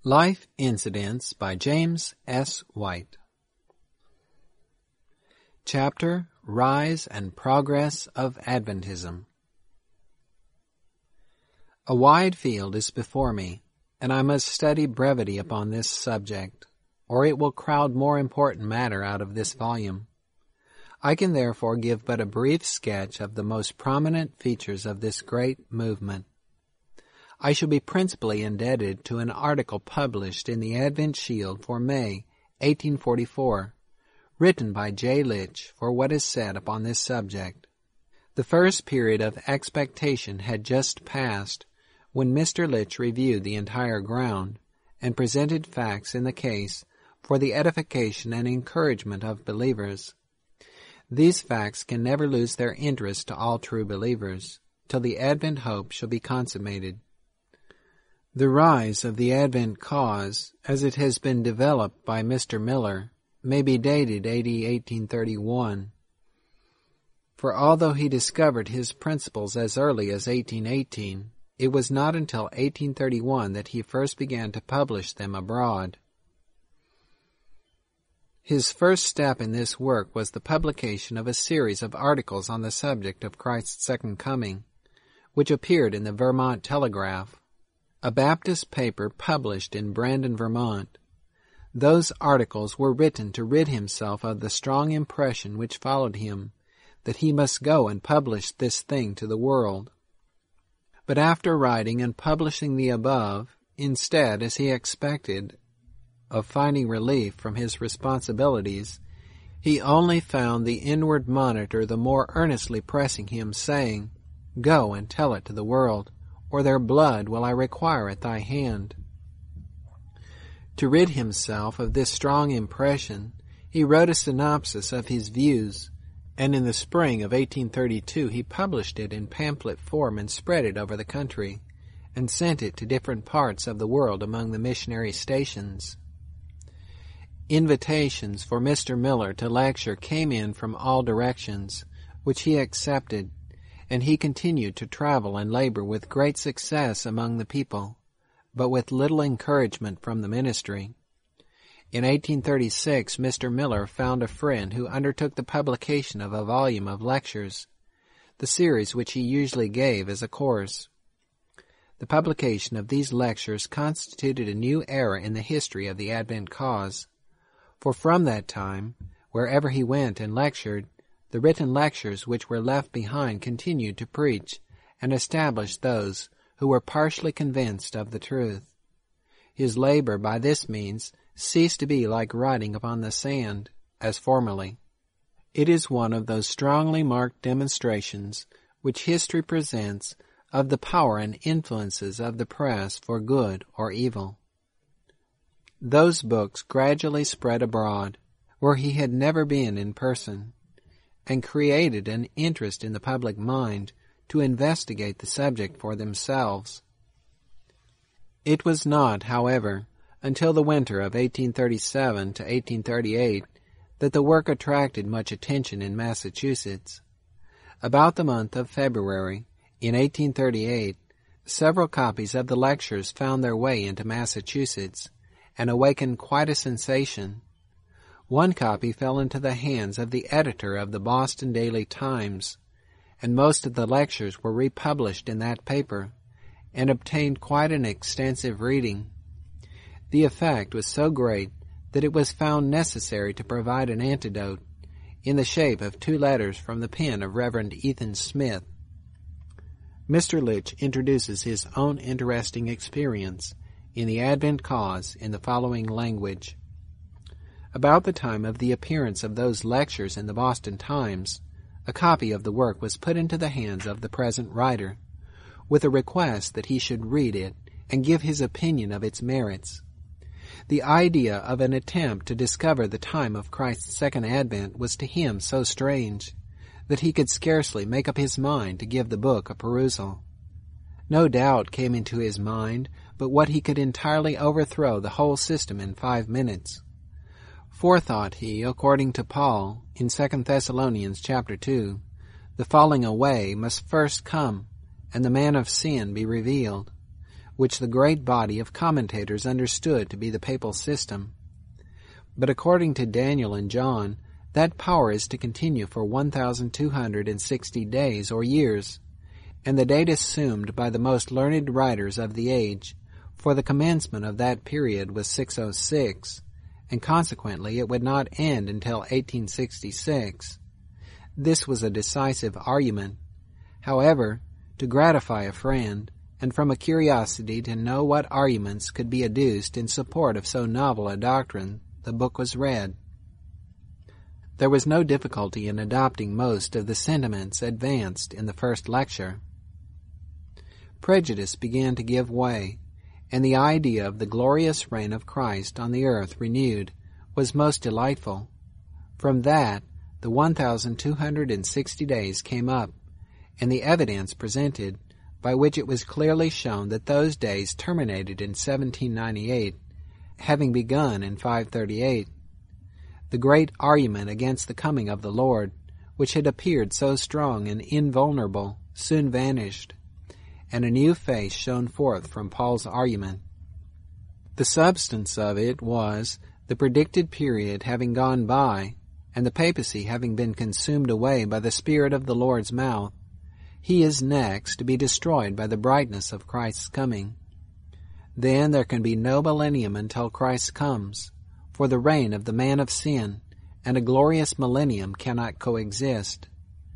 Life Incidents by James S. White. Chapter: Rise and Progress of Adventism. A wide field is before me, and I must study brevity upon this subject, or it will crowd more important matter out of this volume. I can therefore give but a brief sketch of the most prominent features of this great movement. I shall be principally indebted to an article published in the Advent Shield for May, 1844, written by J. Litch for what is said upon this subject. The first period of expectation had just passed when Mr. Litch reviewed the entire ground and presented facts in the case for the edification and encouragement of believers. These facts can never lose their interest to all true believers till the Advent hope shall be consummated. The rise of the Advent cause, as it has been developed by Mr. Miller, may be dated AD 1831. For although he discovered his principles as early as 1818, it was not until 1831 that he first began to publish them abroad. His first step in this work was the publication of a series of articles on the subject of Christ's second coming, which appeared in the Vermont Telegraph, a Baptist paper published in Brandon, Vermont. Those articles were written to rid himself of the strong impression which followed him, that he must go and publish this thing to the world. But after writing and publishing the above, instead, as he expected, of finding relief from his responsibilities, he only found the inward monitor the more earnestly pressing him, saying, "Go and tell it to the world, or their blood will I require at thy hand." To rid himself of this strong impression, he wrote a synopsis of his views, and in the spring of 1832 he published it in pamphlet form and spread it over the country, and sent it to different parts of the world among the missionary stations. Invitations for Mr. Miller to lecture came in from all directions, which he accepted, and he continued to travel and labor with great success among the people, but with little encouragement from the ministry. In 1836, Mr. Miller found a friend who undertook the publication of a volume of lectures, the series which he usually gave as a course. The publication of these lectures constituted a new era in the history of the Advent cause, for from that time, wherever he went and lectured, the written lectures which were left behind continued to preach and establish those who were partially convinced of the truth. His labor by this means ceased to be like writing upon the sand, as formerly. It is one of those strongly marked demonstrations which history presents of the power and influences of the press for good or evil. Those books gradually spread abroad, where he had never been in person, and created an interest in the public mind to investigate the subject for themselves. It was not, however, until the winter of 1837 to 1838 that the work attracted much attention in Massachusetts. About the month of February, in 1838, several copies of the lectures found their way into Massachusetts and awakened quite a sensation. One copy fell into the hands of the editor of the Boston Daily Times, and most of the lectures were republished in that paper, and obtained quite an extensive reading. The effect was so great that it was found necessary to provide an antidote, in the shape of 2 letters from the pen of Reverend Ethan Smith. Mr. Litch introduces his own interesting experience in the Advent cause in the following language. About the time of the appearance of those lectures in the Boston Times, a copy of the work was put into the hands of the present writer, with a request that he should read it and give his opinion of its merits. The idea of an attempt to discover the time of Christ's second advent was to him so strange that he could scarcely make up his mind to give the book a perusal. No doubt came into his mind but what he could entirely overthrow the whole system in 5 minutes. For, thought he, according to Paul, in 2 Thessalonians chapter 2, the falling away must first come, and the man of sin be revealed, which the great body of commentators understood to be the papal system. But according to Daniel and John, that power is to continue for 1,260 days or years, and the date assumed by the most learned writers of the age for the commencement of that period was 606, and consequently it would not end until 1866. This was a decisive argument. However, to gratify a friend, and from a curiosity to know what arguments could be adduced in support of so novel a doctrine, the book was read. There was no difficulty in adopting most of the sentiments advanced in the first lecture. Prejudice began to give way, and the idea of the glorious reign of Christ on the earth renewed was most delightful. From that, the 1,260 days came up, and the evidence presented, by which it was clearly shown that those days terminated in 1798, having begun in 538. The great argument against the coming of the Lord, which had appeared so strong and invulnerable, soon vanished, and a new face shone forth from Paul's argument. The substance of it was, the predicted period having gone by, and the papacy having been consumed away by the Spirit of the Lord's mouth, he is next to be destroyed by the brightness of Christ's coming. Then there can be no millennium until Christ comes, for the reign of the man of sin and a glorious millennium cannot coexist.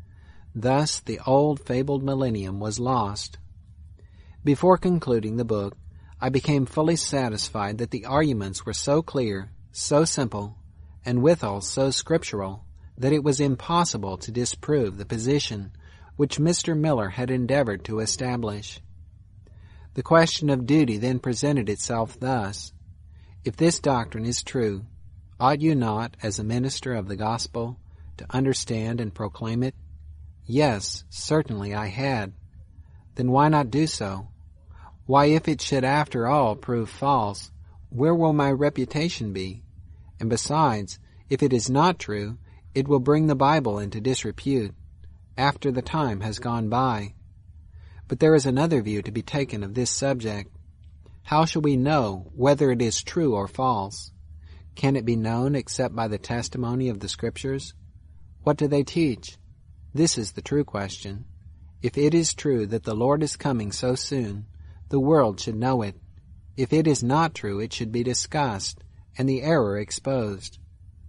Thus the old fabled millennium was lost. Before concluding the book, I became fully satisfied that the arguments were so clear, so simple, and withal so scriptural, that it was impossible to disprove the position which Mr. Miller had endeavored to establish. The question of duty then presented itself thus: if this doctrine is true, ought you not, as a minister of the gospel, to understand and proclaim it? Yes, certainly I had. Then why not do so? Why, if it should after all prove false, where will my reputation be? And besides, if it is not true, it will bring the Bible into disrepute, after the time has gone by. But there is another view to be taken of this subject. How shall we know whether it is true or false? Can it be known except by the testimony of the Scriptures? What do they teach? This is the true question. If it is true that the Lord is coming so soon, the world should know it. If it is not true, it should be discussed, and the error exposed.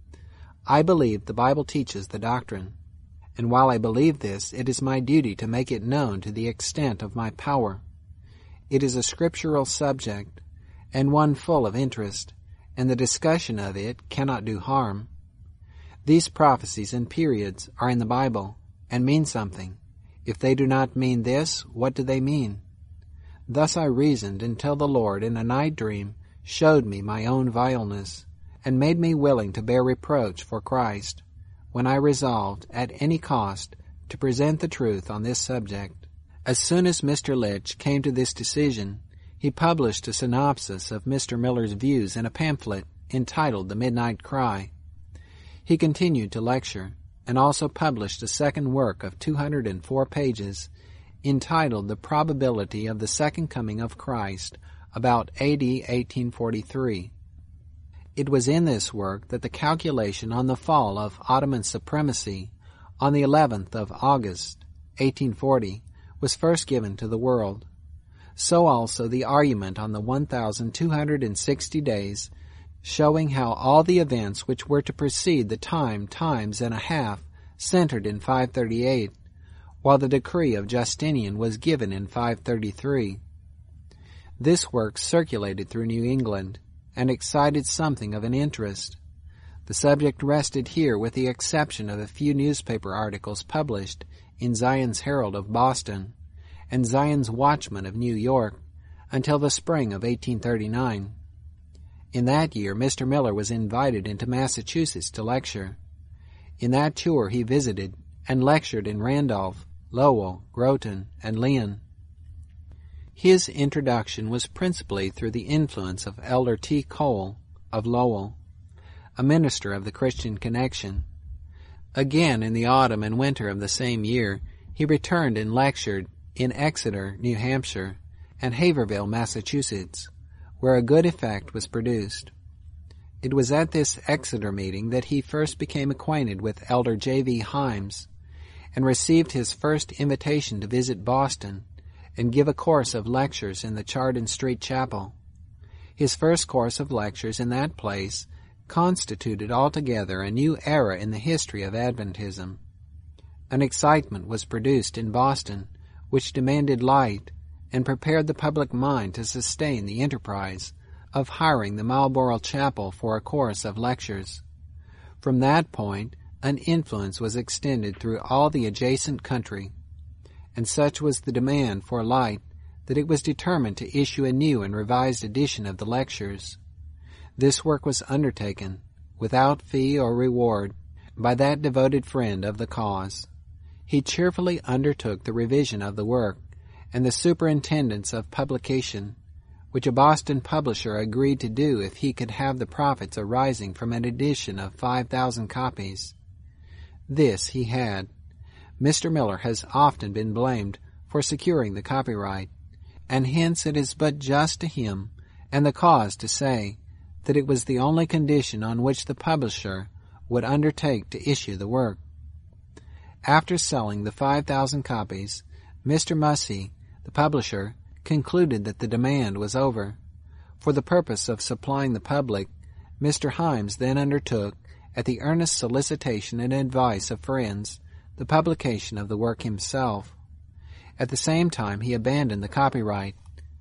I believe the Bible teaches the doctrine, and while I believe this, it is my duty to make it known to the extent of my power. It is a scriptural subject, and one full of interest, and the discussion of it cannot do harm. These prophecies and periods are in the Bible, and mean something. If they do not mean this, what do they mean? Thus I reasoned until the Lord in a night dream showed me my own vileness, and made me willing to bear reproach for Christ, when I resolved, at any cost, to present the truth on this subject. As soon as Mr. Litch came to this decision, he published a synopsis of Mr. Miller's views in a pamphlet entitled The Midnight Cry. He continued to lecture, and also published a second work of 204 pages, entitled The Probability of the Second Coming of Christ, about A.D. 1843. It was in this work that the calculation on the fall of Ottoman supremacy on the 11th of August, 1840, was first given to the world. So also the argument on the 1,260 days, showing how all the events which were to precede the times and a half centered in 538, while the decree of Justinian was given in 533. This work circulated through New England, and excited something of an interest. The subject rested here with the exception of a few newspaper articles published in Zion's Herald of Boston and Zion's Watchman of New York until the spring of 1839. In that year Mr. Miller was invited into Massachusetts to lecture. In that tour he visited and lectured in Randolph, Lowell, Groton, and Lynn. His introduction was principally through the influence of Elder T. Cole of Lowell, a minister of the Christian Connection. Again, in the autumn and winter of the same year, he returned and lectured in Exeter, New Hampshire, and Haverhill, Massachusetts, where a good effect was produced. It was at this Exeter meeting that he first became acquainted with Elder J.V. Himes, and received his first invitation to visit Boston and give a course of lectures in the Chardon Street Chapel. His first course of lectures in that place constituted altogether a new era in the history of Adventism. An excitement was produced in Boston which demanded light and prepared the public mind to sustain the enterprise of hiring the Marlborough Chapel for a course of lectures. From that point, an influence was extended through all the adjacent country, and such was the demand for light that it was determined to issue a new and revised edition of the lectures. This work was undertaken, without fee or reward, by that devoted friend of the cause. He cheerfully undertook the revision of the work and the superintendence of publication, which a Boston publisher agreed to do if he could have the profits arising from an edition of 5,000 copies. This he had. Mr. Miller has often been blamed for securing the copyright, and hence it is but just to him and the cause to say that it was the only condition on which the publisher would undertake to issue the work. After selling the 5,000 copies, Mr. Mussey, the publisher, concluded that the demand was over. For the purpose of supplying the public, Mr. Himes then undertook, at the earnest solicitation and advice of friends, the publication of the work himself. At the same time he abandoned the copyright,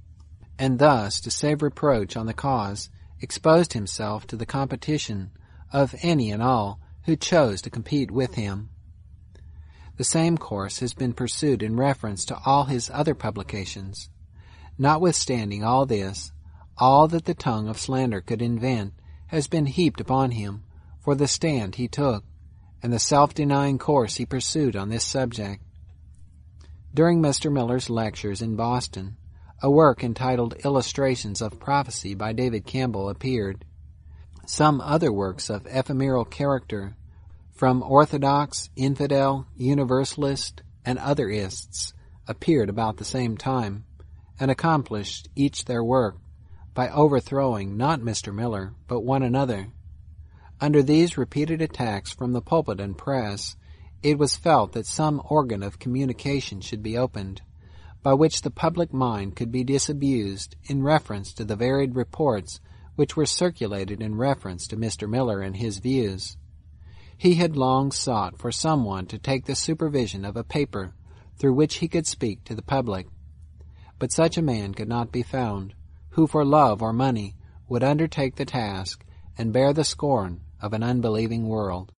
and thus, to save reproach on the cause, exposed himself to the competition of any and all who chose to compete with him. The same course has been pursued in reference to all his other publications. Notwithstanding all this, all that the tongue of slander could invent has been heaped upon him for the stand he took, and the self-denying course he pursued on this subject. During Mr. Miller's lectures in Boston, a work entitled Illustrations of Prophecy by David Campbell appeared. Some other works of ephemeral character, from Orthodox, Infidel, Universalist, and other ists, appeared about the same time, and accomplished each their work by overthrowing not Mr. Miller, but one another. Under these repeated attacks from the pulpit and press, it was felt that some organ of communication should be opened, by which the public mind could be disabused in reference to the varied reports which were circulated in reference to Mr. Miller and his views. He had long sought for someone to take the supervision of a paper through which he could speak to the public, but such a man could not be found, who for love or money would undertake the task and bear the scorn of an unbelieving world.